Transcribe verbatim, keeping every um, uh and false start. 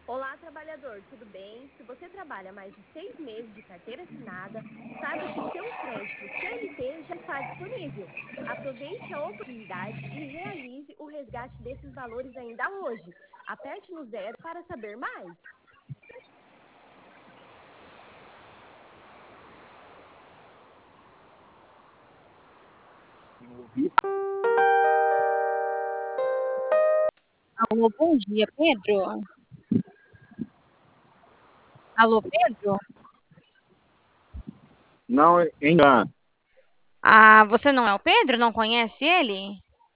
Olá, trabalhador, tudo bem? Se você trabalha mais de seis meses de carteira assinada, saiba que o seu crédito C L T já está disponível. Aproveite a oportunidade e realize o resgate desses valores ainda hoje. Aperte no zero para saber mais. Alô, bom dia, Pedro? Alô, Pedro? Não engano. Ah, você não é o Pedro? Não conhece ele?